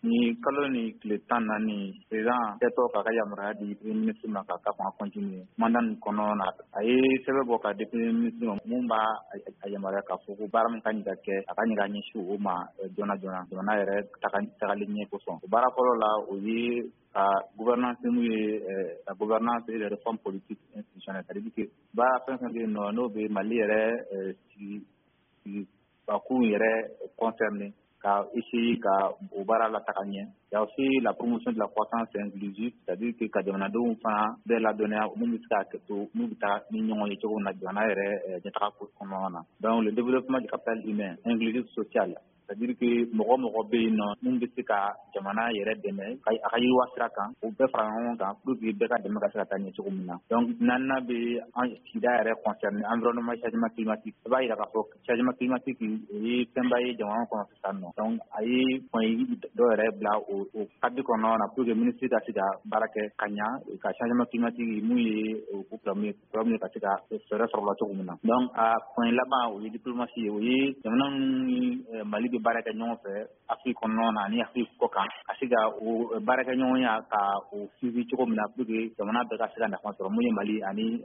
ni kalo ni tile 14 président tɛtɔ k'a ka yamaruya di premier ministre ma k'a ka fanga continuer mandat nin kɔnɔ na a ye sɛbɛn bɔ ka di premier ministre ma mun b'a a yamaruya k'a fɔ ko baara min ka ɲi ka kɛ a ka ɲi ka ɲɛsin o ma joona joona jamana yɛrɛ tagali ɲɛ kosɔn o baara fɔlɔ la o ye ka gouvernance n'u ye la gouvernance et les réformes politiques institutionnelles c'est à dire que baara fɛn fɛn bɛ yen nɔ n'o bɛ Mali yɛrɛ sigi bakun yɛrɛ concerné ka essayer ka o baara la taga ɲɛ. Il y a aussi la promotion de la croissance inclusive, c'est-à-dire que ka jamanadenw fana bɛɛ ladɔnniya mun bɛ se ka kɛ to n'u bɛ taa ni ɲɔgɔn ye cogo min na jamana yɛrɛ ɲɛtaga kɔnɔna na. Donc le développement du capital humain inclusif social, c'est-à-dire que mɔgɔ bɛ yen nɔ mun bɛ se ka jamana yɛrɛ dɛmɛ a ka yiriwa sira kan o bɛɛ fara ɲɔgɔn kan pour que bɛɛ ka dɛmɛ ka se ka taa ɲɛ cogo min na. Donc naaninan bɛ an sigida yɛrɛ concerné environnement changement climatique. I b'a yira k'a fɔ changement climatique o ye fɛnba ye jamana kɔnɔ sisan nɔ. Donc a ye point dɔw yɛrɛ bila o cadre kɔnɔna na pour que ministre ka se ka baara kɛ ka ɲa ka changement climatique mun ye o problème ka se ka fɛɛrɛ sɔrɔ la cogo min na. Donc a point laban o ye diplomatie o ye jamana ni Mali bɛ baara kɛ ɲɔgɔn fɛ Afrique kɔnɔna na ani Afrique kɔ kan ka se ka o baara kɛ ɲɔgɔnya ka o suivi cogo min na pour que jamana bɛɛ ka se ka nafa sɔrɔ mun ye Mali ani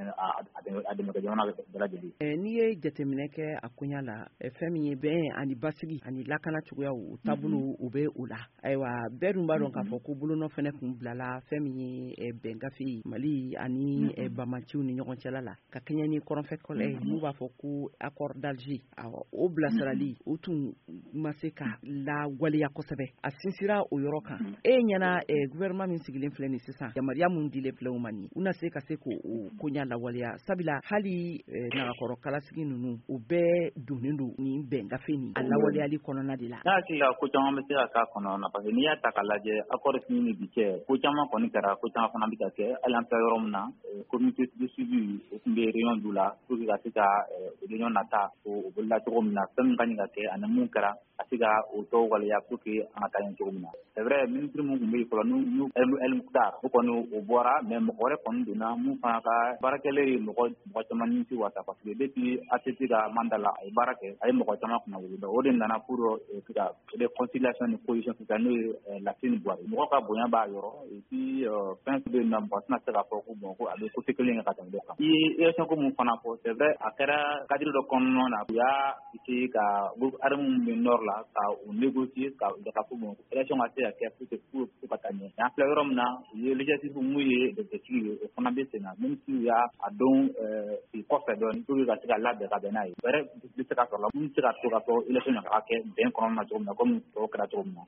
a dɛmɛ jamana bɛɛ lajɛlen. N'i ye jateminɛ kɛ a koɲa la fɛn min ye bɛn ani basigi ani lakana cogoyaw o taabolo u bɛ o la ayiwa bɛɛ dun b'a dɔn k'a fɔ ko bolonɔ fɛnɛ kun bilala fɛn min ye bɛn gafe Mali ani Bamaciw ni ɲɔgɔn cɛla la ka kɛɲɛ ni kɔrɔnfɛ kɔlɛ n'u b'a fɔ ko accord d'Alger o bilasirali o tun ma se ka lawaleya kosɛbɛ a sinsira o yɔrɔ kan ɲɛna gouvernement min sigilen filɛ nin sisan yamaruya mun dilen filɛ u ma nin u na se ka se k'o koɲa lawaleya sabula hali nagakɔrɔ kalasigi ninnu u bɛɛ donnen don ni bɛn gafe nin a lawaleyali kɔnɔna de la. N'a hakili la ko caman bɛ se ka k'a kɔnɔ na parce que n'i y'a ta k'a lajɛ accord signé ni bi cɛ ko caman kɔni kɛra ko caman fana bɛ ka kɛ hali an filɛ yɔrɔ min na comité de suivi o tun bɛ réunion d'u la pour que ka se ka réunion nata o bolila cogo min na fɛn min ka ɲi ka kɛ ani mun kɛra ka se ka o tɔw waleya pour que an ka taa ɲɛ cogo min na. C'est vrai ministre mun tun bɛ yen fɔlɔ n'u El Mukhtar o kɔni o bɔra mais mɔgɔ wɛrɛ kɔni donna mun fana ka baarakɛlen ye mɔgɔ caman nimisi wasa parce que depuis ACT ka mandat la a ye baara kɛ a ye mɔgɔ caman kunna wuli o de nana pour ka réconciliation ni cohésion sociale n'o ye Lassine Bouare mɔgɔ ka bonya b'a yɔrɔ et puis fɛn bɛ yen nɔ mɔgɔ tɛna se k'a fɔ ko bon ko a bɛ côté kelen ka tɛmɛ dɔ kan. I ye élection ko mun fana fɔ c'est vrai a kɛra cadre dɔ kɔnɔna na u y'a essayer ka groupe armé min bɛ nord la ka o négocier ka fɔ bon élection ka se ka kɛ pour ka taa ɲɛ an filɛ yɔrɔ min na u ye législative mun ye dɛgɛtigi ye o fana bɛ sen na même si u y'a dɔn kɔfɛ dɔɔnin pour que ka se ka labɛn ka bɛn n'a ye wɛrɛ bɛ se ka sɔrɔ la mun bɛ se ka to ka fɔ élection ka kɛ bɛn kɔnɔna na cogo min na comme tɔw kɛra cogo min na.